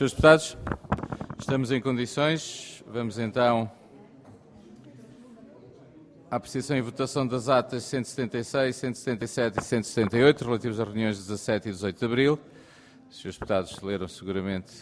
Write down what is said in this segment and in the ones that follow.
Senhores deputados, estamos em condições. Vamos então à apreciação e votação das atas 176, 177 e 178, relativas às reuniões de 17 e 18 de abril. Os senhores deputados leram seguramente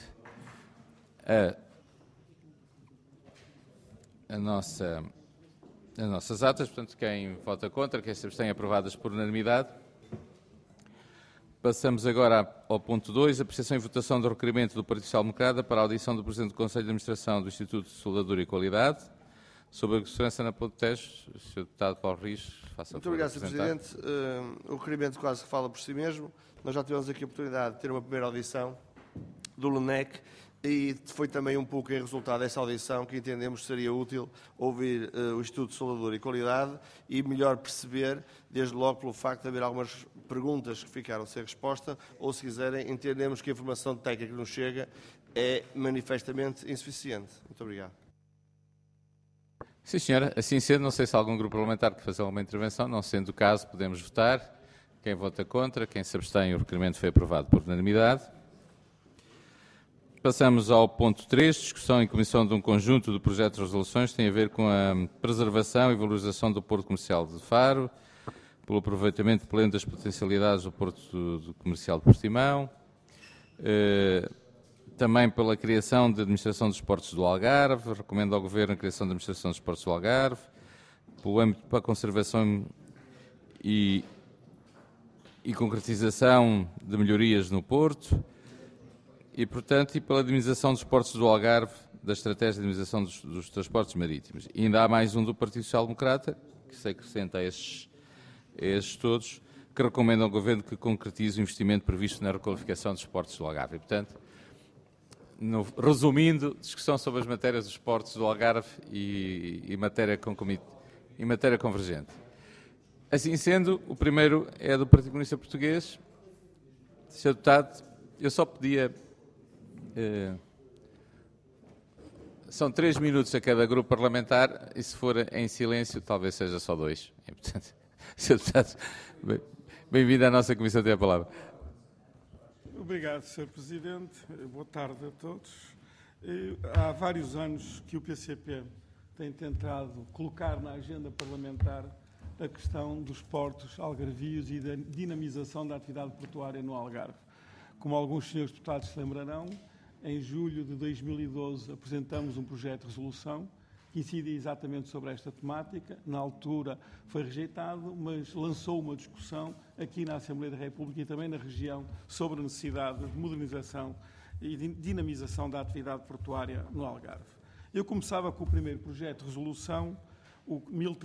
as nossas atas, portanto, quem vota contra, quem se abstém, aprovadas por unanimidade. Passamos agora ao ponto 2, apreciação e votação do requerimento do Partido Social Democrata para a audição do Presidente do Conselho de Administração do Instituto de Soldadura e Qualidade sobre a segurança na Ponte Tejo. O Sr. Deputado Paulo Rios, faça a favor de apresentar. Muito obrigado, Sr. Presidente. O requerimento quase que fala por si mesmo. Nós já tivemos aqui a oportunidade de ter uma primeira audição do LUNEC e foi também um pouco em resultado dessa audição que entendemos que seria útil ouvir o Instituto de Soldadura e Qualidade e melhor perceber, desde logo pelo facto de haver algumas perguntas que ficaram sem resposta, ou se quiserem, entendemos que a informação técnica que nos chega é manifestamente insuficiente. Muito obrigado. Sim, senhora. Assim sendo, não sei se há algum grupo parlamentar que faça alguma intervenção. Não sendo o caso, podemos votar. Quem vota contra, quem se abstém, o requerimento foi aprovado por unanimidade. Passamos ao ponto 3, discussão em comissão de um conjunto de projetos de resoluções que tem a ver com a preservação e valorização do Porto Comercial de Faro, pelo aproveitamento pleno das potencialidades do Porto Comercial de Portimão, também pela criação de Administração dos Portos do Algarve, recomendo ao Governo a criação da Administração dos Portos do Algarve, pelo âmbito para a conservação e concretização de melhorias no Porto, e, portanto, e pela dinamização dos portos do Algarve, da estratégia de dinamização dos transportes marítimos. E ainda há mais um do Partido Social Democrata, que se acrescenta a estes todos, que recomenda ao Governo que concretize o investimento previsto na requalificação dos portos do Algarve. E, portanto, resumindo, discussão sobre as matérias dos portos do Algarve e matéria convergente. Assim sendo, o primeiro é do Partido Comunista Português. Sr. Deputado, eu só pedia... são 3 minutos a cada grupo parlamentar e, se for em silêncio, talvez seja só 2. E, portanto, Sr. Deputado, bem-vindo à nossa Comissão, tem a palavra. Obrigado, Sr. Presidente. Boa tarde a todos. Há vários anos que o PCP tem tentado colocar na agenda parlamentar a questão dos portos algarvios e da dinamização da atividade portuária no Algarve. Como alguns senhores deputados se lembrarão, em julho de 2012 apresentamos um projeto de resolução que incidia exatamente sobre esta temática. Na altura foi rejeitado, mas lançou uma discussão aqui na Assembleia da República e também na região sobre a necessidade de modernização e de dinamização da atividade portuária no Algarve. Eu começava com o primeiro projeto de resolução, o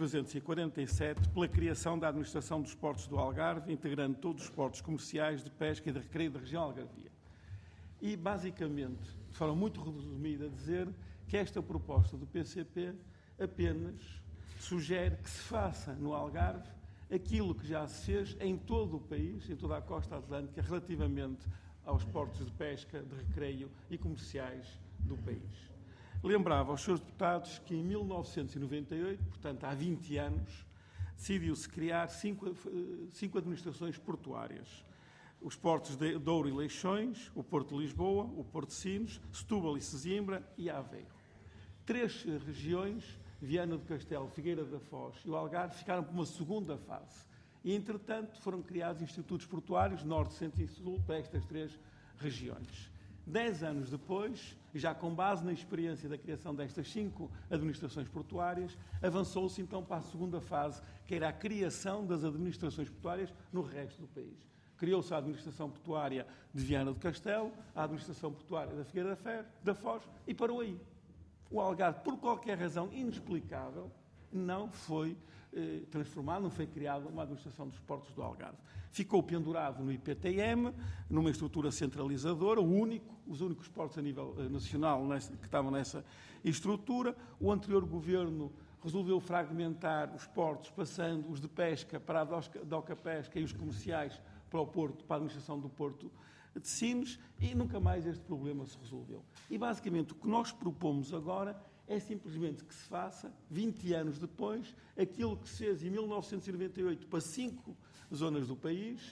1347, pela criação da Administração dos Portos do Algarve, integrando todos os portos comerciais de pesca e de recreio da região algarvia. E, basicamente, de forma muito resumida, dizer que esta proposta do PCP apenas sugere que se faça no Algarve aquilo que já se fez em todo o país, em toda a costa atlântica, relativamente aos portos de pesca, de recreio e comerciais do país. Lembrava aos senhores deputados que em 1998, portanto há 20 anos, decidiu-se criar cinco administrações portuárias. Os portos de Douro e Leixões, o Porto de Lisboa, o Porto de Sines, Setúbal e Sesimbra e Aveiro. 3 regiões, Viana do Castelo, Figueira da Foz e o Algarve, ficaram por uma segunda fase. E, entretanto, foram criados institutos portuários, Norte, Centro e Sul, para estas 3 regiões. 10 anos depois, já com base na experiência da criação destas 5 administrações portuárias, avançou-se então para a segunda fase, que era a criação das administrações portuárias no resto do país. Criou-se a administração portuária de Viana do Castelo, a administração portuária da Figueira da Foz e parou aí. O Algarve, por qualquer razão inexplicável, não foi transformado, não foi criada uma administração dos portos do Algarve. Ficou pendurado no IPTM, numa estrutura centralizadora, os únicos portos a nível nacional que estavam nessa estrutura. O anterior governo resolveu fragmentar os portos, passando os de pesca para a Doca Pesca e os comerciais para o Porto, para a administração do Porto de Sines, e nunca mais este problema se resolveu. E, basicamente, o que nós propomos agora é simplesmente que se faça, 20 anos depois, aquilo que se fez em 1998 para 5 zonas do país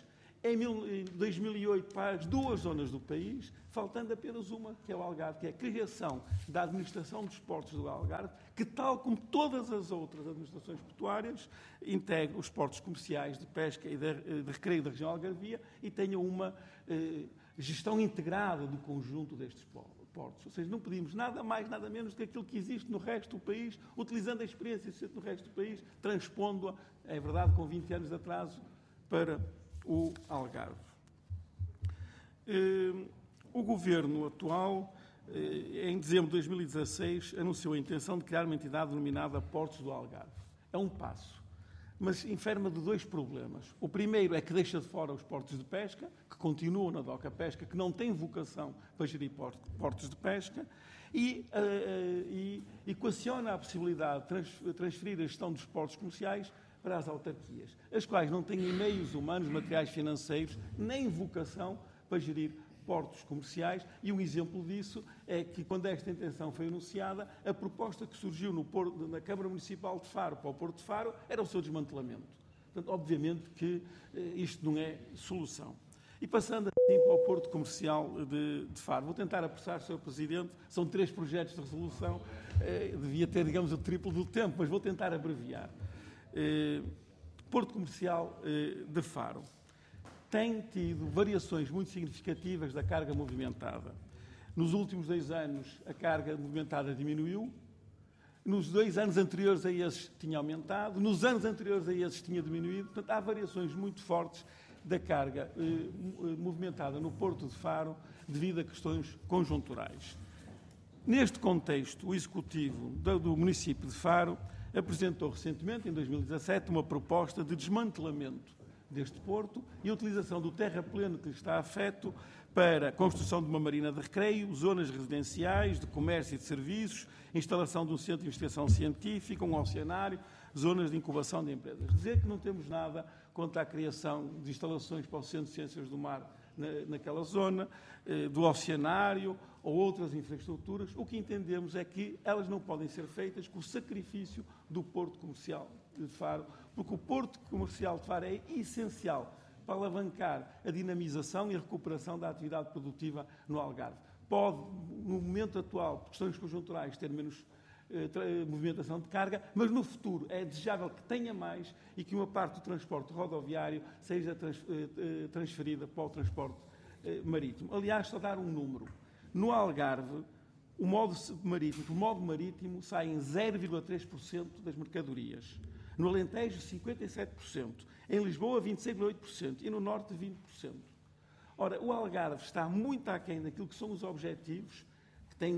Em 2008 para as 2 zonas do país, faltando apenas uma, que é o Algarve, que é a criação da Administração dos Portos do Algarve, que, tal como todas as outras administrações portuárias, integra os portos comerciais de pesca e de recreio da região algarvia e tenha uma gestão integrada do conjunto destes portos. Ou seja, não pedimos nada mais, nada menos do que aquilo que existe no resto do país, utilizando a experiência existente no resto do país, transpondo-a, é verdade, com 20 anos de atraso, para o Algarve. O governo atual, em dezembro de 2016, anunciou a intenção de criar uma entidade denominada Portos do Algarve. É um passo, mas enferma de 2 problemas. O primeiro é que deixa de fora os portos de pesca, que continuam na DOCA Pesca, que não têm vocação para gerir portos de pesca, e equaciona a possibilidade de transferir a gestão dos portos comerciais para as autarquias, as quais não têm meios humanos, materiais financeiros, nem vocação para gerir portos comerciais, e um exemplo disso é que, quando esta intenção foi anunciada, a proposta que surgiu na Câmara Municipal de Faro para o Porto de Faro era o seu desmantelamento. Portanto, obviamente que isto não é solução. E passando assim para o Porto Comercial de Faro, vou tentar apressar, Sr. Presidente, são 3 projetos de resolução, devia ter, digamos, o triplo do tempo, mas vou tentar abreviar. Porto Comercial de Faro tem tido variações muito significativas da carga movimentada. Nos últimos 2 anos, a carga movimentada diminuiu. Nos 2 anos anteriores a esses tinha aumentado. Nos anos anteriores a esses tinha diminuído. Portanto, há variações muito fortes da carga movimentada no Porto de Faro devido a questões conjunturais. Neste contexto, o Executivo do município de Faro apresentou recentemente, em 2017, uma proposta de desmantelamento deste porto e a utilização do terrapleno que lhe está afeto para a construção de uma marina de recreio, zonas residenciais, de comércio e de serviços, instalação de um centro de investigação científica, um oceanário, zonas de incubação de empresas. Dizer que não temos nada contra a criação de instalações para o Centro de Ciências do Mar naquela zona, do oceanário ou outras infraestruturas, o que entendemos é que elas não podem ser feitas com o sacrifício do Porto Comercial de Faro, porque o Porto Comercial de Faro é essencial para alavancar a dinamização e a recuperação da atividade produtiva no Algarve. Pode, no momento atual, por questões conjunturais, ter menos movimentação de carga, mas no futuro é desejável que tenha mais e que uma parte do transporte rodoviário seja transferida para o transporte marítimo. Aliás, só dar um número. No Algarve, o modo marítimo sai em 0,3% das mercadorias. No Alentejo, 57%. Em Lisboa, 26,8%. E no Norte, 20%. Ora, o Algarve está muito aquém daquilo que são os objetivos, que têm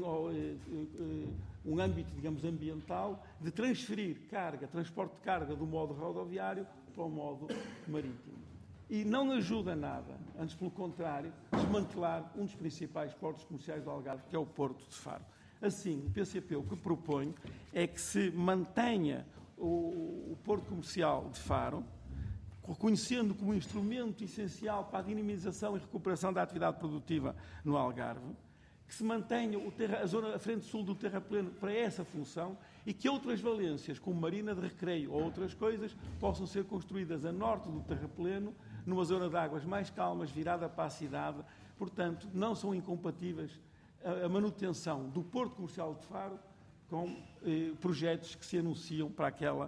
um âmbito, digamos, ambiental, de transferir transporte de carga do modo rodoviário para o modo marítimo. E não ajuda nada, antes pelo contrário, desmantelar um dos principais portos comerciais do Algarve, que é o Porto de Faro. Assim, o PCP o que propõe é que se mantenha o Porto Comercial de Faro, reconhecendo como instrumento essencial para a dinamização e recuperação da atividade produtiva no Algarve, que se mantenha a frente sul do terrapleno para essa função e que outras valências, como marina de recreio ou outras coisas, possam ser construídas a norte do terrapleno, numa zona de águas mais calmas, virada para a cidade. Portanto, não são incompatíveis a manutenção do Porto Comercial de Faro com projetos que se anunciam para aquela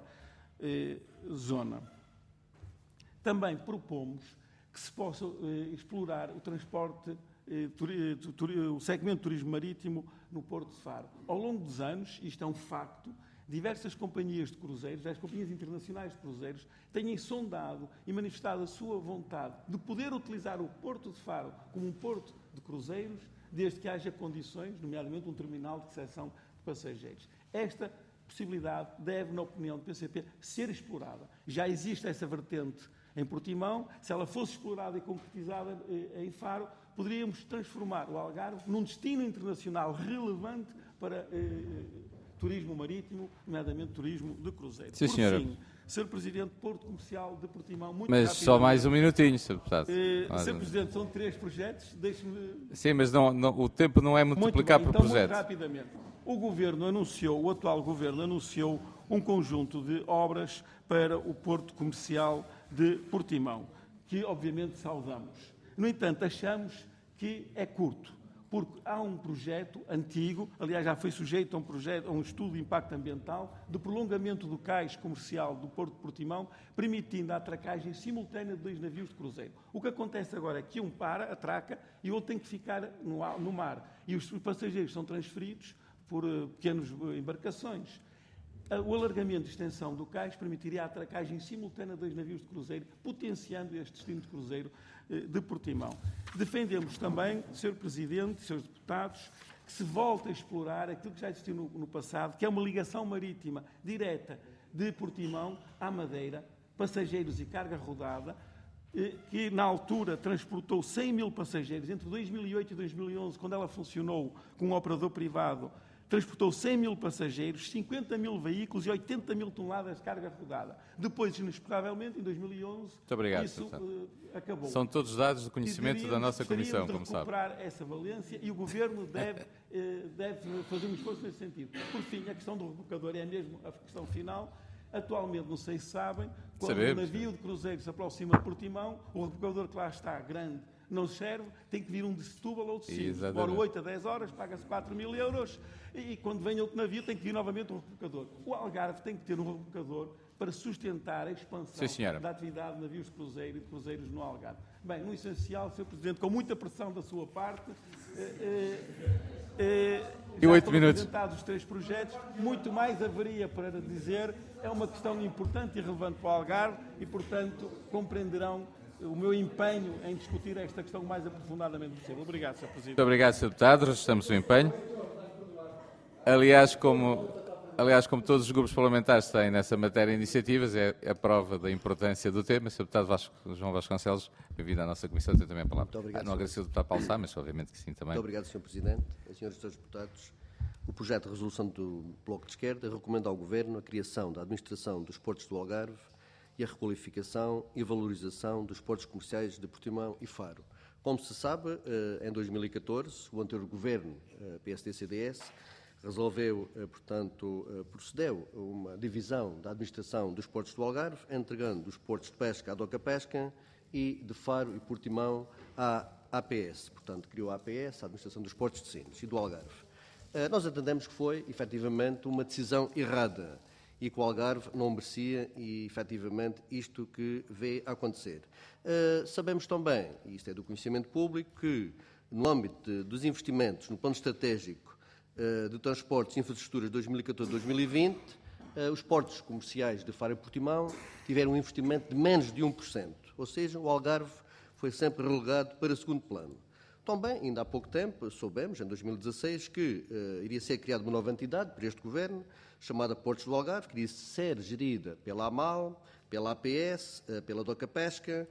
zona. Também propomos que se possa explorar o transporte, o segmento de turismo marítimo no Porto de Faro. Ao longo dos anos, isto é um facto, diversas companhias de cruzeiros, as companhias internacionais de cruzeiros, têm sondado e manifestado a sua vontade de poder utilizar o Porto de Faro como um porto de cruzeiros, desde que haja condições, nomeadamente um terminal de recepção de passageiros. Esta possibilidade deve, na opinião do PCP, ser explorada. Já existe essa vertente em Portimão. Se ela fosse explorada e concretizada em Faro, poderíamos transformar o Algarve num destino internacional relevante para turismo marítimo, nomeadamente turismo de cruzeiro. Sim, senhora. Por fim, Sr. Presidente, Porto Comercial de Portimão, muito Mas rapidamente. só mais um minutinho, Sr. Deputado. Sr. Presidente, são 3 projetos, deixe-me... Sim, mas o tempo não é multiplicar por projeto. Muito rapidamente. O atual Governo anunciou um conjunto de obras para o Porto Comercial de Portimão. que obviamente saudamos. No entanto, achamos que é curto, porque há um projeto antigo, aliás já foi sujeito a um estudo de impacto ambiental, de prolongamento do cais comercial do Porto de Portimão, permitindo a atracagem simultânea de 2 navios de cruzeiro. O que acontece agora é que um para, atraca, e o outro tem que ficar no mar. E os passageiros são transferidos por pequenas embarcações. O alargamento e extensão do cais permitiria a atracagem simultânea de 2 navios de cruzeiro, potenciando este destino de cruzeiro de Portimão. Defendemos também, Sr. Presidente, Srs. Deputados, que se volte a explorar aquilo que já existiu no passado, que é uma ligação marítima direta de Portimão à Madeira, passageiros e carga rodada, que na altura transportou 100 mil passageiros, entre 2008 e 2011, quando ela funcionou com um operador privado, transportou 100 mil passageiros, 50 mil veículos e 80 mil toneladas de carga rodada. Depois, inexplicavelmente, em 2011, muito obrigado, isso acabou. São todos dados do conhecimento da nossa Comissão, como sabe. Recuperar essa valência e o Governo deve fazer um esforço nesse sentido. Por fim, a questão do rebocador é mesmo a questão final. Atualmente, não sei se sabem, quando o navio de cruzeiro se aproxima de Portimão, o rebocador que lá está, grande, não serve, tem que vir um de Setúbal ou de Sines. Demora 8 a 10 horas, paga-se 4.000 euros e quando vem outro navio tem que vir novamente um rebocador. O Algarve tem que ter um rebocador para sustentar a expansão da atividade de navios de cruzeiro e de cruzeiros no Algarve. Bem, no essencial, Sr. Presidente, com muita pressão da sua parte, e 8 minutos. Apresentados os 3 projetos, muito mais haveria para dizer. É uma questão importante e relevante para o Algarve e, portanto, compreenderão o meu empenho em discutir esta questão o mais aprofundadamente possível. Obrigado, Sr. Presidente. Muito obrigado, Sr. Deputado. Registramos o empenho. Aliás, como todos os grupos parlamentares têm nessa matéria iniciativas, é a prova da importância do tema. Sr. Deputado João Vasconcelos, bem-vindo à nossa Comissão, tem também a palavra. Muito obrigado, não agradeço ao Deputado Paulo Sá, mas obviamente que sim também. Muito obrigado, Sr. Presidente. Senhores e Srs. Deputados, o projeto de resolução do Bloco de Esquerda recomenda ao Governo a criação da administração dos portos do Algarve e a requalificação e valorização dos portos comerciais de Portimão e Faro. Como se sabe, em 2014, o anterior Governo, PSD-CDS, resolveu, procedeu a uma divisão da administração dos portos do Algarve, entregando os portos de pesca à Doca Pesca e de Faro e Portimão à APS. Portanto, criou a APS, a administração dos portos de Sines e do Algarve. Nós entendemos que foi, efetivamente, uma decisão errada e que o Algarve não merecia e, efetivamente, isto que vê acontecer. Sabemos também, e isto é do conhecimento público, que no âmbito dos investimentos no plano estratégico de transportes e infraestruturas 2014-2020, os portos comerciais de Faro e Portimão tiveram um investimento de menos de 1%, ou seja, o Algarve foi sempre relegado para segundo plano. Também, ainda há pouco tempo, soubemos, em 2016, que iria ser criada uma nova entidade por este Governo, chamada Portos do Algarve, que iria ser gerida pela AMAL, pela APS, pela Doca Pesca.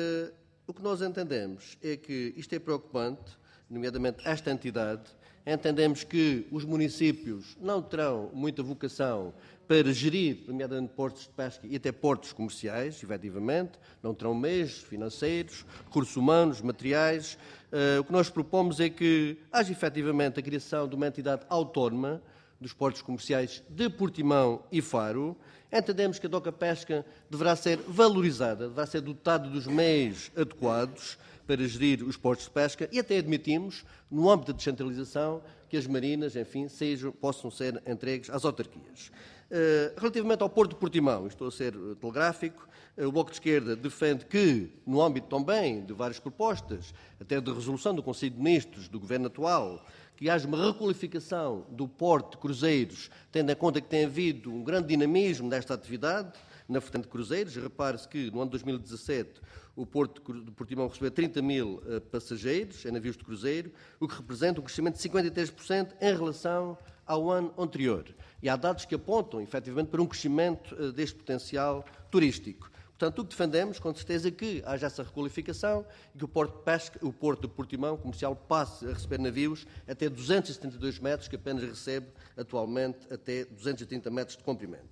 O que nós entendemos é que isto é preocupante, nomeadamente esta entidade. Entendemos que os municípios não terão muita vocação para gerir, nomeadamente portos de pesca e até portos comerciais, efetivamente, não terão meios financeiros, recursos humanos, materiais. O que nós propomos é que haja efetivamente a criação de uma entidade autónoma dos portos comerciais de Portimão e Faro. Entendemos que a Doca Pesca deverá ser valorizada, deverá ser dotada dos meios adequados para gerir os portos de pesca e até admitimos, no âmbito da descentralização, que as marinas, enfim, possam ser entregues às autarquias. Relativamente ao Porto de Portimão, estou a ser telegráfico, o Bloco de Esquerda defende que, no âmbito também de várias propostas, até de resolução do Conselho de Ministros do Governo atual, que haja uma requalificação do porto de cruzeiros, tendo em conta que tem havido um grande dinamismo nesta atividade, na vertente de cruzeiros. Repare-se que, no ano de 2017, o Porto de Portimão recebeu 30 mil passageiros em navios de cruzeiro, o que representa um crescimento de 53% em relação ao ano anterior. E há dados que apontam, efetivamente, para um crescimento deste potencial turístico. Portanto, o que defendemos, com certeza, é que haja essa requalificação e que o Porto de Portimão comercial passe a receber navios até 272 metros, que apenas recebe atualmente até 230 metros de comprimento.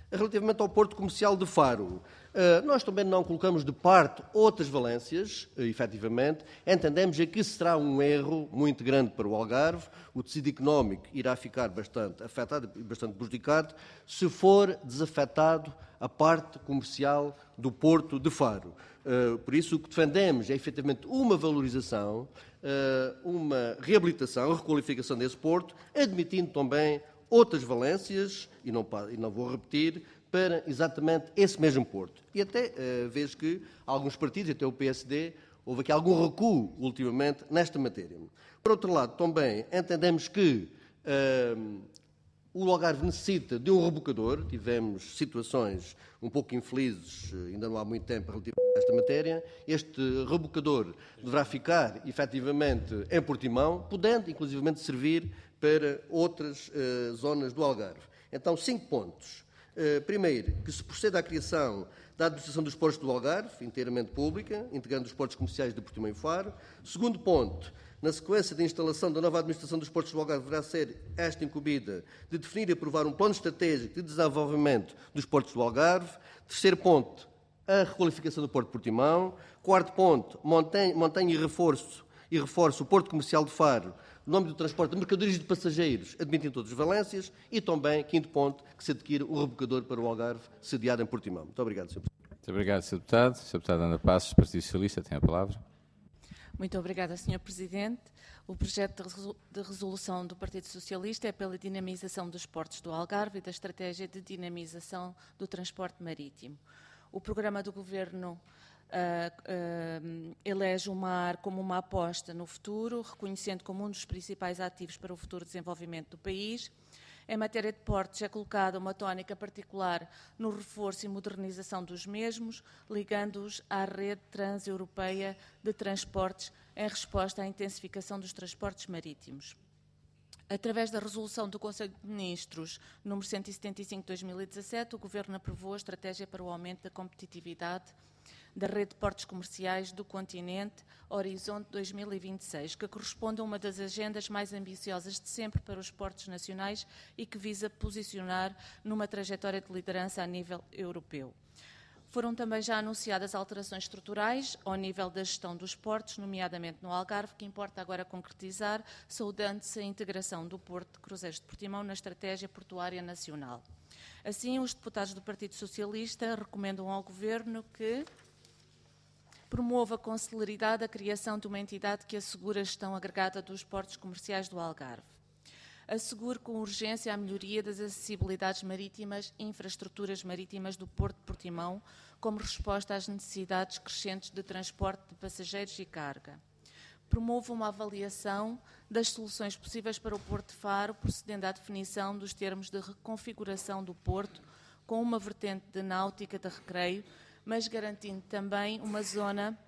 Relativamente ao Porto Comercial de Faro, nós também não colocamos de parte outras valências, efetivamente. Entendemos que será um erro muito grande para o Algarve. O tecido económico irá ficar bastante afetado e bastante prejudicado se for desafetado a parte comercial do Porto de Faro. Por isso, o que defendemos é, efetivamente, uma valorização, uma reabilitação, requalificação desse porto, admitindo também outras valências, e não vou repetir, para exatamente esse mesmo porto. E até vejo que alguns partidos, até o PSD, houve aqui algum recuo ultimamente nesta matéria. Por outro lado, também entendemos que o Algarve necessita de um rebocador. Tivemos situações um pouco infelizes, ainda não há muito tempo, relativamente a esta matéria. Este rebocador deverá ficar, efetivamente, em Portimão, podendo, inclusivamente, servir para outras zonas do Algarve. Então, 5 pontos. Primeiro, que se proceda à criação da administração dos portos do Algarve, inteiramente pública, integrando os portos comerciais de Portimão e Faro. Segundo ponto, na sequência da instalação da nova administração dos portos do Algarve, deverá ser esta incumbida de definir e aprovar um plano estratégico de desenvolvimento dos portos do Algarve. Terceiro ponto, a requalificação do Porto de Portimão. Quarto ponto, mantenha e reforço o Porto Comercial de Faro, no nome do transporte de mercadorias e de passageiros, admitindo todas as valências. E também, quinto ponto, que se adquire um rebocador para o Algarve, sediado em Portimão. Muito obrigado, Sr. Presidente. Muito obrigado, Sr. Deputado. Sr. Deputado Ana Passos, Partido Socialista, tem a palavra. Muito obrigada, Sr. Presidente. O projeto de resolução do Partido Socialista é pela dinamização dos portos do Algarve e da estratégia de dinamização do transporte marítimo. O programa do Governo elege o mar como uma aposta no futuro, reconhecendo como um dos principais ativos para o futuro desenvolvimento do país. Em matéria de portos, é colocada uma tónica particular no reforço e modernização dos mesmos, ligando-os à rede transeuropeia de transportes em resposta à intensificação dos transportes marítimos. Através da resolução do Conselho de Ministros número 175/2017, o Governo aprovou a estratégia para o aumento da competitividade da rede de portos comerciais do continente Horizonte 2026, que corresponde a uma das agendas mais ambiciosas de sempre para os portos nacionais e que visa posicionar numa trajetória de liderança a nível europeu. Foram também já anunciadas alterações estruturais ao nível da gestão dos portos, nomeadamente no Algarve, que importa agora concretizar, saudando-se a integração do Porto de Cruzeiros de Portimão na Estratégia Portuária Nacional. Assim, os deputados do Partido Socialista recomendam ao Governo que promova com celeridade a criação de uma entidade que assegure a gestão agregada dos portos comerciais do Algarve. Assegure com urgência a melhoria das acessibilidades marítimas e infraestruturas marítimas do Porto de Portimão, como resposta às necessidades crescentes de transporte de passageiros e carga. Promova uma avaliação das soluções possíveis para o Porto de Faro, procedendo à definição dos termos de reconfiguração do Porto, com uma vertente de náutica de recreio, mas garantindo também uma zona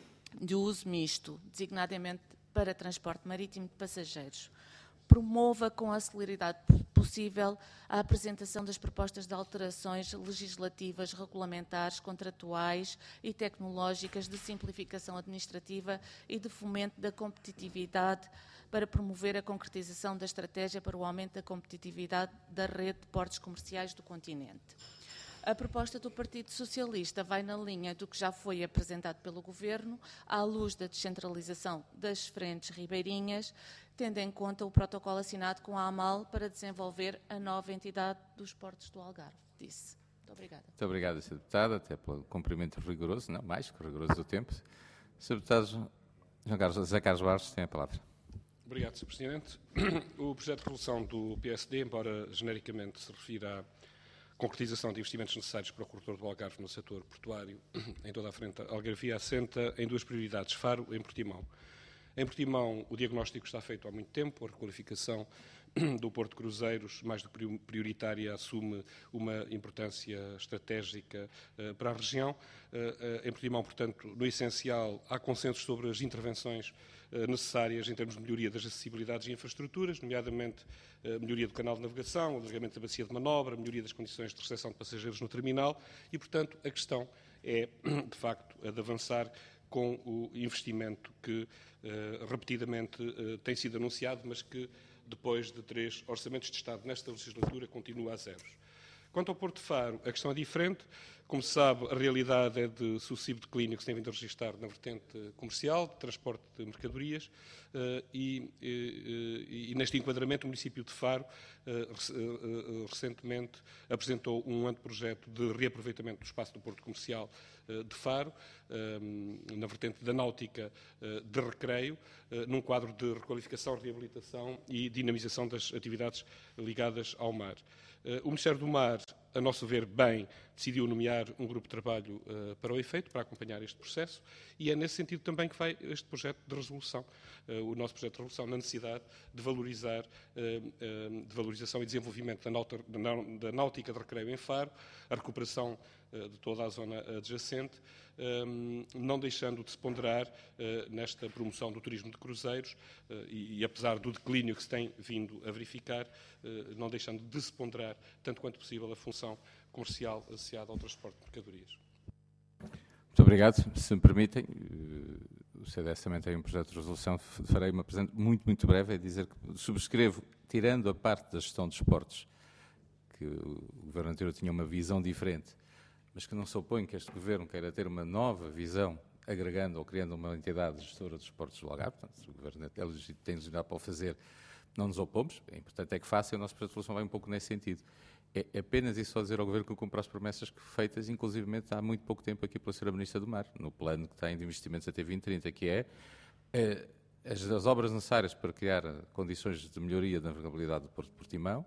de uso misto, designadamente para transporte marítimo de passageiros. Promova com a celeridade possível a apresentação das propostas de alterações legislativas, regulamentares, contratuais e tecnológicas de simplificação administrativa e de fomento da competitividade para promover a concretização da estratégia para o aumento da competitividade da rede de portos comerciais do continente. A proposta do Partido Socialista vai na linha do que já foi apresentado pelo Governo, à luz da descentralização das frentes ribeirinhas, tendo em conta o protocolo assinado com a AMAL para desenvolver a nova entidade dos portos do Algarve. Disse. Muito obrigada. Muito obrigado, Sr. Deputado, até pelo cumprimento rigoroso, não, mais que rigoroso do tempo. Sr. Deputado José Carlos Barros tem a palavra. Obrigado, Sr. Presidente. O projeto de resolução do PSD, embora genericamente se refira à concretização de investimentos necessários para o corredor do Algarve no setor portuário, em toda a frente algarvia, assenta em duas prioridades: Faro e em Portimão. Em Portimão, o diagnóstico está feito há muito tempo, a requalificação do Porto de Cruzeiros, mais do que prioritária, assume uma importância estratégica para a região. Em Portimão, portanto, no essencial, há consenso sobre as intervenções necessárias em termos de melhoria das acessibilidades e infraestruturas, nomeadamente melhoria do canal de navegação, alargamento da bacia de manobra, melhoria das condições de recepção de passageiros no terminal e, portanto, a questão é, de facto, a de avançar com o investimento que repetidamente tem sido anunciado, mas que, depois de 3 orçamentos de Estado nesta legislatura, continua a zeros. Quanto ao Porto de Faro, a questão é diferente. Como se sabe, a realidade é de sucessivo declínio que se tem vindo a registrar na vertente comercial, de transporte de mercadorias, e neste enquadramento o município de Faro recentemente apresentou um anteprojeto de reaproveitamento do espaço do Porto Comercial de Faro, na vertente da náutica de recreio, num quadro de requalificação, reabilitação e dinamização das atividades ligadas ao mar. O Ministério do Mar, a nosso ver, bem, decidiu nomear um grupo de trabalho para o efeito, para acompanhar este processo, e é nesse sentido também que vai este projeto de resolução, o nosso projeto de resolução, na necessidade de valorizar, de valorização e desenvolvimento da náutica de recreio em Faro, a recuperação de toda a zona adjacente, não deixando de se ponderar nesta promoção do turismo de cruzeiros e apesar do declínio que se tem vindo a verificar, não deixando de se ponderar, tanto quanto possível, a função comercial associada ao transporte de mercadorias. Muito obrigado. Se me permitem, o CDS também tem um projeto de resolução, farei uma apresentação muito breve, é dizer que subscrevo, tirando a parte da gestão de esportes, que o Governo anterior tinha uma visão diferente, mas que não se opõe que este Governo queira ter uma nova visão, agregando ou criando uma entidade gestora dos esportes do Algarve. Portanto, se o Governo tem legitimidade para o fazer, não nos opomos. O importante é que faça, e o nosso projeto de resolução vai um pouco nesse sentido. É apenas isso só dizer ao Governo que cumpre as promessas feitas, inclusivamente há muito pouco tempo aqui pela Sra. Ministra do Mar, no plano que tem de investimentos até 2030, que é as obras necessárias para criar condições de melhoria da navegabilidade do Porto de Portimão,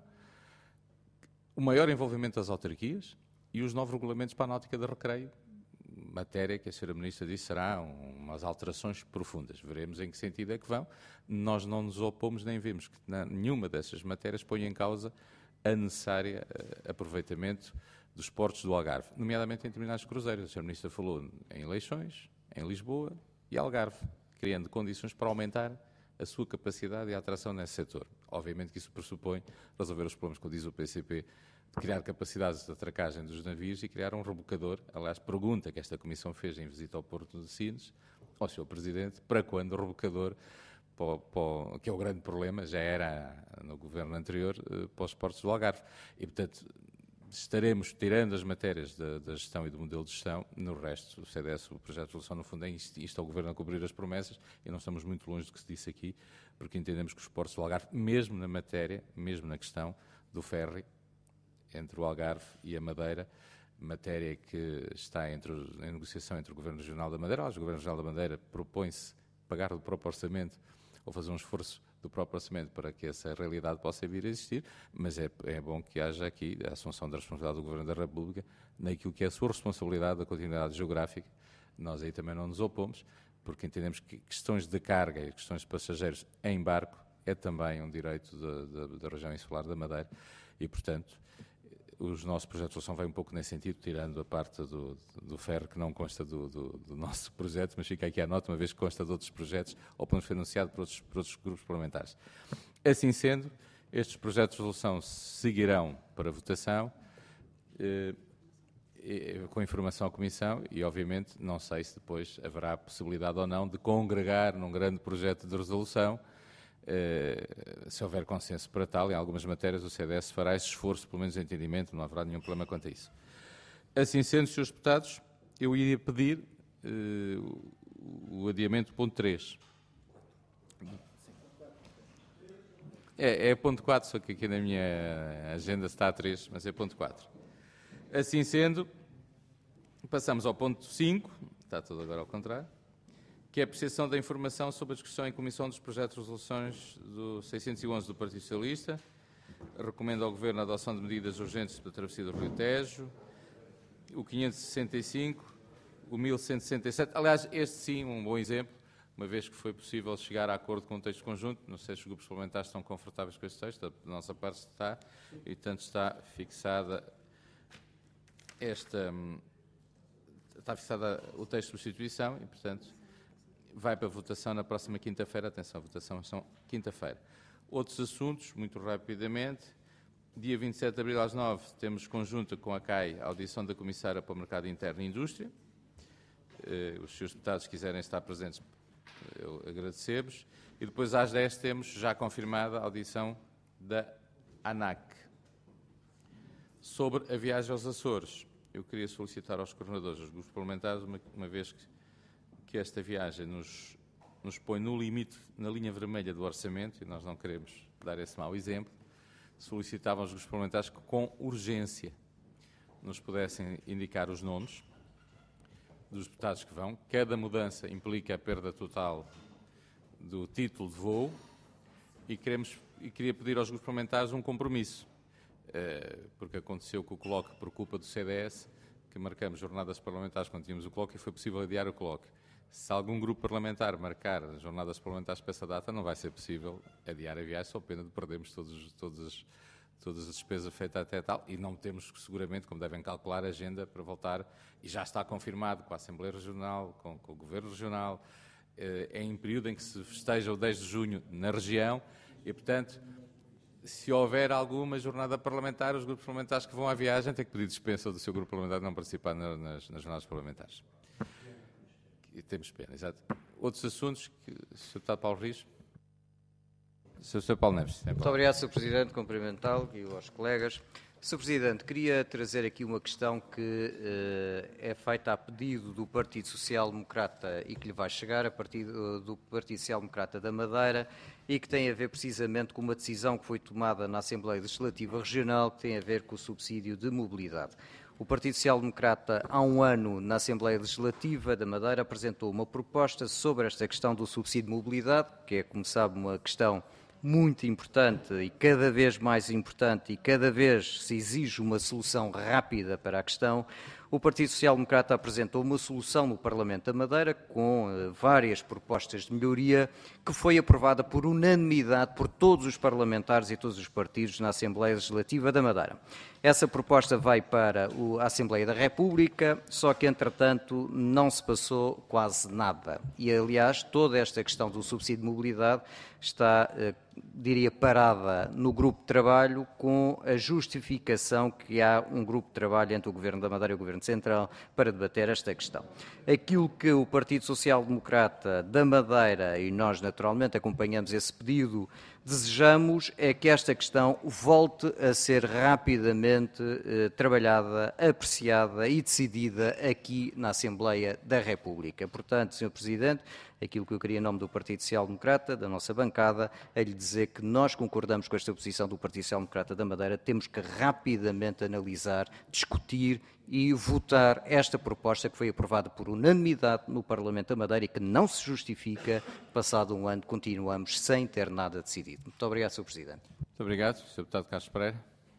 o maior envolvimento das autarquias e os novos regulamentos para a náutica de recreio, matéria que a Sra. Ministra disse será umas alterações profundas. Veremos em que sentido é que vão. Nós não nos opomos nem vemos que nenhuma dessas matérias põe em causa a necessária aproveitamento dos portos do Algarve, nomeadamente em determinados cruzeiros. A Sra. Ministra falou em Leixões, em Lisboa e Algarve, criando condições para aumentar a sua capacidade e a atração nesse setor. Obviamente que isso pressupõe resolver os problemas, como diz o PCP, de criar capacidades de atracagem dos navios e criar um rebocador. Aliás, pergunta que esta Comissão fez em visita ao Porto de Sines, ao Sr. Presidente, para quando o rebocador, que é o grande problema, já era no Governo anterior, para os portos do Algarve. E, portanto, estaremos tirando as matérias da gestão e do modelo de gestão, no resto, o CDS, o projeto de resolução, no fundo, é isto ao Governo a cobrir as promessas, e não estamos muito longe do que se disse aqui, porque entendemos que os portos do Algarve, mesmo na matéria, mesmo na questão do ferry, entre o Algarve e a Madeira, matéria que está em negociação entre o Governo Regional da Madeira. O Governo Regional da Madeira propõe-se pagar do próprio orçamento ou fazer um esforço do próprio orçamento para que essa realidade possa vir a existir, mas é bom que haja aqui a assunção da responsabilidade do Governo da República naquilo que é a sua responsabilidade da continuidade geográfica. Nós aí também não nos opomos, porque entendemos que questões de carga e questões de passageiros em barco é também um direito da região insular da Madeira e, portanto, os nossos projetos de resolução vêm um pouco nesse sentido, tirando a parte do ferro que não consta do nosso projeto, mas fica aqui a nota, uma vez que consta de outros projetos, ou pelo menos foi anunciado por outros grupos parlamentares. Assim sendo, estes projetos de resolução seguirão para votação, com informação à Comissão, e obviamente não sei se depois haverá possibilidade ou não de congregar num grande projeto de resolução. Se houver consenso para tal, em algumas matérias o CDS fará esse esforço, pelo menos de entendimento, não haverá nenhum problema quanto a isso. Assim sendo, Srs. Deputados, eu iria pedir o adiamento do ponto 3. É ponto 4, só que aqui na minha agenda está a 3, mas é ponto 4. Assim sendo, passamos ao ponto 5, está tudo agora ao contrário, que é a apreciação da informação sobre a discussão em comissão dos projetos de resoluções do 611 do Partido Socialista. Recomendo ao Governo a adoção de medidas urgentes para a travessia do Rio Tejo, o 565, o 1167. Aliás, este sim, um bom exemplo, uma vez que foi possível chegar a acordo com um texto conjunto. Não sei se os grupos parlamentares estão confortáveis com este texto, da nossa parte está, e tanto está fixada o texto de substituição e, portanto, vai para a votação na próxima quinta-feira. Atenção, a votação são quinta-feira. Outros assuntos, muito rapidamente. Dia 27 de abril às 9 temos conjunta com a CAI a audição da Comissária para o Mercado Interno e Indústria. Os Srs. Deputados, se quiserem estar presentes, eu agradecemos. E depois às 10 temos já confirmada a audição da ANAC. Sobre a viagem aos Açores, eu queria solicitar aos coordenadores dos grupos parlamentares, uma vez que esta viagem nos põe no limite, na linha vermelha do orçamento, e nós não queremos dar esse mau exemplo, solicitavam aos grupos parlamentares que, com urgência, nos pudessem indicar os nomes dos deputados que vão. Cada mudança implica a perda total do título de voo e queria pedir aos grupos parlamentares um compromisso, porque aconteceu com o coloque por culpa do CDS, que marcamos jornadas parlamentares quando tínhamos o coloque e foi possível adiar o coloque. Se algum grupo parlamentar marcar jornadas parlamentares para essa data, não vai ser possível adiar a viagem, só pena de perdermos todas as despesas feitas até tal, e não temos, seguramente, como devem calcular, a agenda para voltar, e já está confirmado com a Assembleia Regional, com o Governo Regional, em período em que se festeja o 10 de junho na região, e, portanto, se houver alguma jornada parlamentar, os grupos parlamentares que vão à viagem têm que pedir dispensa do seu grupo parlamentar de não participar nas jornadas parlamentares. E temos pena, exato. Outros assuntos, o Sr. Deputado Paulo Rios. Sr. Paulo Neves. Muito obrigado, Sr. Presidente, cumprimentá-lo e aos colegas. Sr. Presidente, queria trazer aqui uma questão que é feita a pedido do Partido Social Democrata e que lhe vai chegar a partir do Partido Social Democrata da Madeira e que tem a ver precisamente com uma decisão que foi tomada na Assembleia Legislativa Regional que tem a ver com o subsídio de mobilidade. O Partido Social Democrata, há um ano, na Assembleia Legislativa da Madeira, apresentou uma proposta sobre esta questão do subsídio de mobilidade, que é, como sabe, uma questão muito importante e cada vez mais importante e cada vez se exige uma solução rápida para a questão. O Partido Social Democrata apresentou uma solução no Parlamento da Madeira com várias propostas de melhoria que foi aprovada por unanimidade por todos os parlamentares e todos os partidos na Assembleia Legislativa da Madeira. Essa proposta vai para a Assembleia da República, só que, entretanto, não se passou quase nada. E, aliás, toda esta questão do subsídio de mobilidade está, diria, parada no grupo de trabalho com a justificação que há um grupo de trabalho entre o Governo da Madeira e o Governo Central para debater esta questão. Aquilo que o Partido Social Democrata da Madeira, e nós naturalmente acompanhamos esse pedido, desejamos é que esta questão volte a ser rapidamente trabalhada, apreciada e decidida aqui na Assembleia da República. Portanto, Sr. Presidente, aquilo que eu queria em nome do Partido Social Democrata, da nossa bancada, é lhe dizer que nós concordamos com esta posição do Partido Social Democrata da Madeira, temos que rapidamente analisar, discutir e votar esta proposta que foi aprovada por unanimidade no Parlamento da Madeira e que não se justifica, passado um ano, continuamos sem ter nada decidido. Muito obrigado, Sr. Presidente. Muito obrigado, Sr. Deputado Carlos Pereira.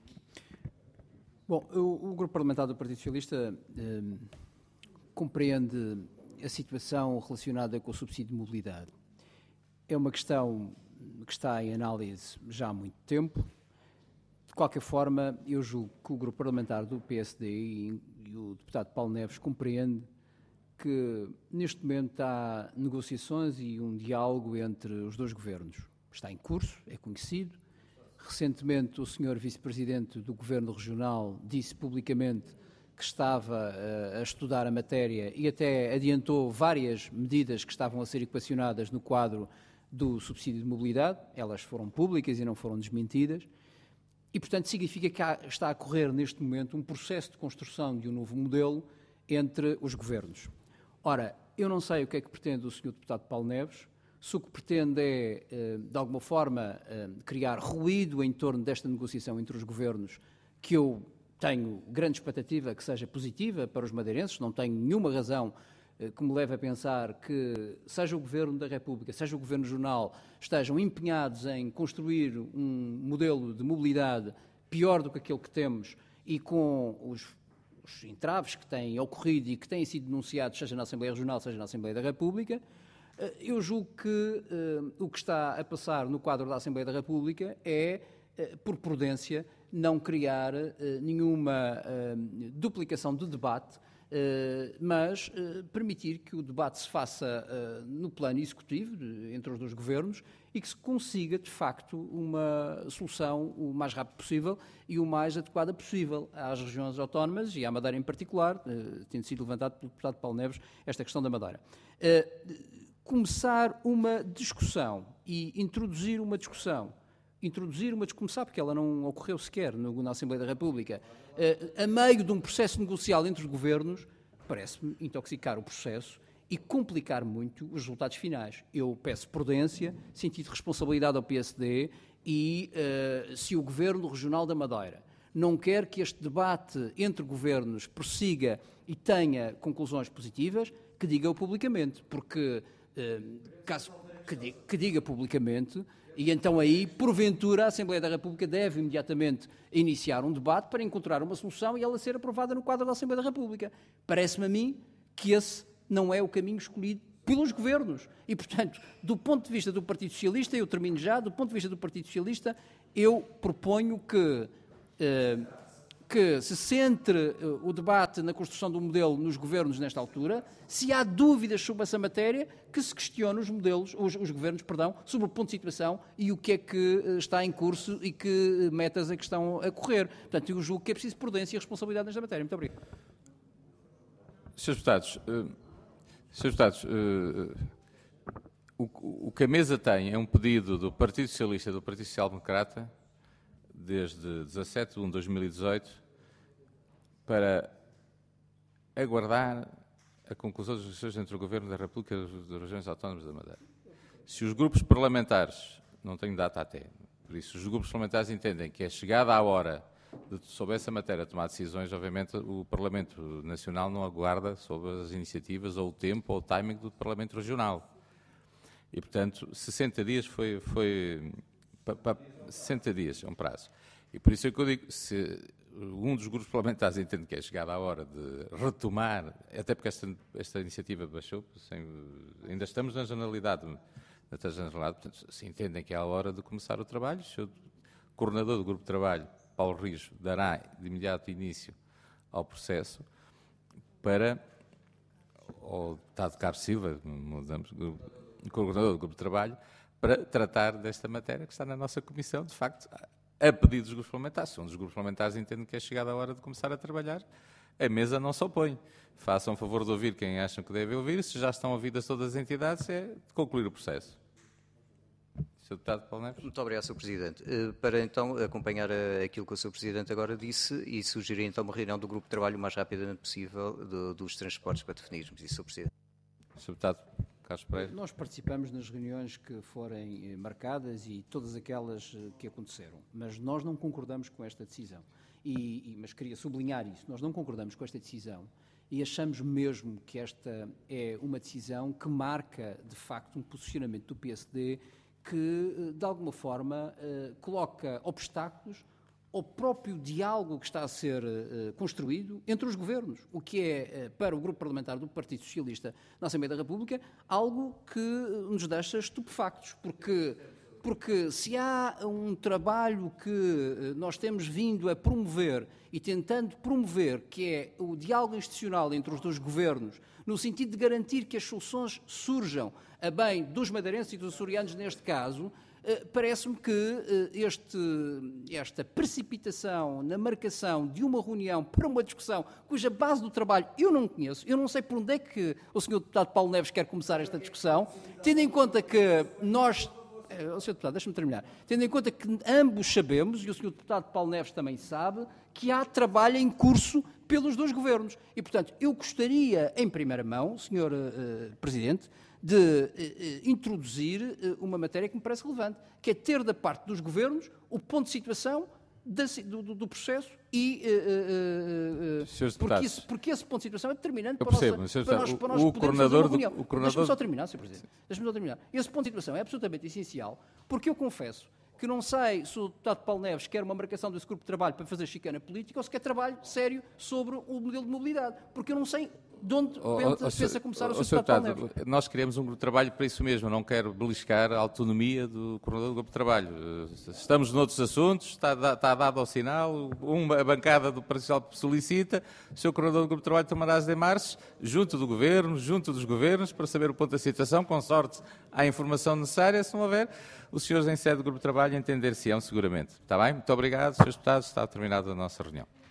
Bom, o Grupo Parlamentar do Partido Socialista compreende a situação relacionada com o subsídio de mobilidade. É uma questão que está em análise já há muito tempo. De qualquer forma, eu julgo que o Grupo Parlamentar do PSD e o deputado Paulo Neves compreende que neste momento há negociações e um diálogo entre os dois governos. Está em curso, é conhecido. Recentemente o Sr. Vice-Presidente do Governo Regional disse publicamente que estava a estudar a matéria e até adiantou várias medidas que estavam a ser equacionadas no quadro do subsídio de mobilidade. Elas foram públicas e não foram desmentidas. E, portanto, significa que está a correr neste momento um processo de construção de um novo modelo entre os governos. Ora, eu não sei o que é que pretende o Sr. Deputado Paulo Neves, se o que pretende é, de alguma forma, criar ruído em torno desta negociação entre os governos, que eu tenho grande expectativa que seja positiva para os madeirenses, não tenho nenhuma razão que me leve a pensar que seja o Governo da República, seja o Governo Regional, estejam empenhados em construir um modelo de mobilidade pior do que aquele que temos e com os entraves que têm ocorrido e que têm sido denunciados, seja na Assembleia Regional, seja na Assembleia da República. Eu julgo que o que está a passar no quadro da Assembleia da República é, por prudência, não criar nenhuma duplicação de debate, mas permitir que o debate se faça no plano executivo, entre os dois governos, e que se consiga, de facto, uma solução o mais rápido possível e o mais adequada possível às regiões autónomas e à Madeira em particular, tendo sido levantado pelo deputado Paulo Neves esta questão da Madeira. Começar uma discussão e introduzir uma discussão introduzir uma descomeçar, porque ela não ocorreu sequer na Assembleia da República, a meio de um processo negocial entre os governos, parece-me intoxicar o processo e complicar muito os resultados finais. Eu peço prudência, sentido de responsabilidade ao PSD e se o Governo Regional da Madeira não quer que este debate entre governos prossiga e tenha conclusões positivas, que diga-o publicamente, porque caso que diga publicamente, e então aí, porventura, a Assembleia da República deve imediatamente iniciar um debate para encontrar uma solução e ela ser aprovada no quadro da Assembleia da República. Parece-me a mim que esse não é o caminho escolhido pelos governos. E, portanto, do ponto de vista do Partido Socialista, eu termino já, do ponto de vista do Partido Socialista, eu proponho que se centre o debate na construção do modelo nos governos nesta altura. Se há dúvidas sobre essa matéria, que se questione os governos, sobre o ponto de situação e o que é que está em curso e que metas é que estão a correr. Portanto, eu julgo que é preciso prudência e responsabilidade nesta matéria. Muito obrigado. Srs. Deputados, o que a mesa tem é um pedido do Partido Socialista e do Partido Social Democrata, desde 17 de 1 de 2018, para aguardar a conclusão das negociações entre o Governo da República e das Regiões Autónomas da Madeira. Se os grupos parlamentares, não tenho data até, por isso, os grupos parlamentares entendem que é chegada a hora de, sobre essa matéria, tomar decisões, obviamente o Parlamento Nacional não aguarda sobre as iniciativas ou o tempo ou o timing do Parlamento Regional. E, portanto, 60 dias foi 60 dias é um prazo. E por isso é que eu digo, se um dos grupos parlamentares entende que é chegada a hora de retomar, até porque esta iniciativa baixou, ainda estamos na generalidade, portanto, se entendem que é a hora de começar o trabalho, o seu coordenador do grupo de trabalho, Paulo Rijo, dará de imediato início ao processo para, ou Tado Carlos Silva, mudamos, o coordenador do grupo de trabalho, para tratar desta matéria que está na nossa comissão, de facto, a pedido dos grupos parlamentares. Se um dos grupos parlamentares entende que é chegada a hora de começar a trabalhar, a mesa não se opõe. Façam o favor de ouvir quem acham que devem ouvir. Se já estão ouvidas todas as entidades, é de concluir o processo. Sr. Deputado Paulo Neves. Muito obrigado, Sr. Presidente. Para então acompanhar aquilo que o Sr. Presidente agora disse e sugerir então uma reunião do grupo de trabalho o mais rapidamente possível dos transportes para definirmos isso, Sr. Presidente. Sr. Deputado Carlos Pereira. Nós participamos nas reuniões que forem marcadas e todas aquelas que aconteceram, mas nós não concordamos com esta decisão. Mas queria sublinhar isso, nós não concordamos com esta decisão e achamos mesmo que esta é uma decisão que marca, de facto, um posicionamento do PSD que, de alguma forma, coloca obstáculos ao próprio diálogo que está a ser construído entre os governos, o que é, para o grupo parlamentar do Partido Socialista na Assembleia da República, algo que nos deixa estupefactos, porque se há um trabalho que nós temos vindo a promover e tentando promover, que é o diálogo institucional entre os dois governos, no sentido de garantir que as soluções surjam a bem dos madeirenses e dos açorianos neste caso, parece-me que esta precipitação na marcação de uma reunião para uma discussão cuja base do trabalho eu não conheço, eu não sei por onde é que o Sr. Deputado Paulo Neves quer começar esta discussão, tendo em conta que nós... Sr. Deputado, deixe-me terminar. Tendo em conta que ambos sabemos, e o Sr. Deputado Paulo Neves também sabe, que há trabalho em curso pelos dois governos. E, portanto, eu gostaria, em primeira mão, Sr. Presidente, de introduzir uma matéria que me parece relevante, que é ter da parte dos governos o ponto de situação do processo e porque esse ponto de situação é determinante para nós podermos fazer uma reunião. Deixe-me só terminar, Sr. Presidente. Deixe-me só terminar. Esse ponto de situação é absolutamente essencial, porque eu confesso que não sei se o deputado Paulo Neves quer uma marcação desse grupo de trabalho para fazer chicana política ou se quer trabalho sério sobre o modelo de mobilidade, porque eu não sei de onde pensa começar o Sr. Deputado Paulo Neves. Nós queremos um grupo de trabalho para isso mesmo, não quero beliscar a autonomia do coordenador do grupo de trabalho. Estamos noutros assuntos, está dado ao sinal, a bancada do Partido Social solicita, o Sr. coordenador do grupo de trabalho tomará as demarches junto do Governo, junto dos governos, para saber o ponto da situação, com sorte à informação necessária, se não houver, os senhores em sede do grupo de trabalho entender-se-ão seguramente. Está bem? Muito obrigado, Srs. Deputados, está terminada a nossa reunião.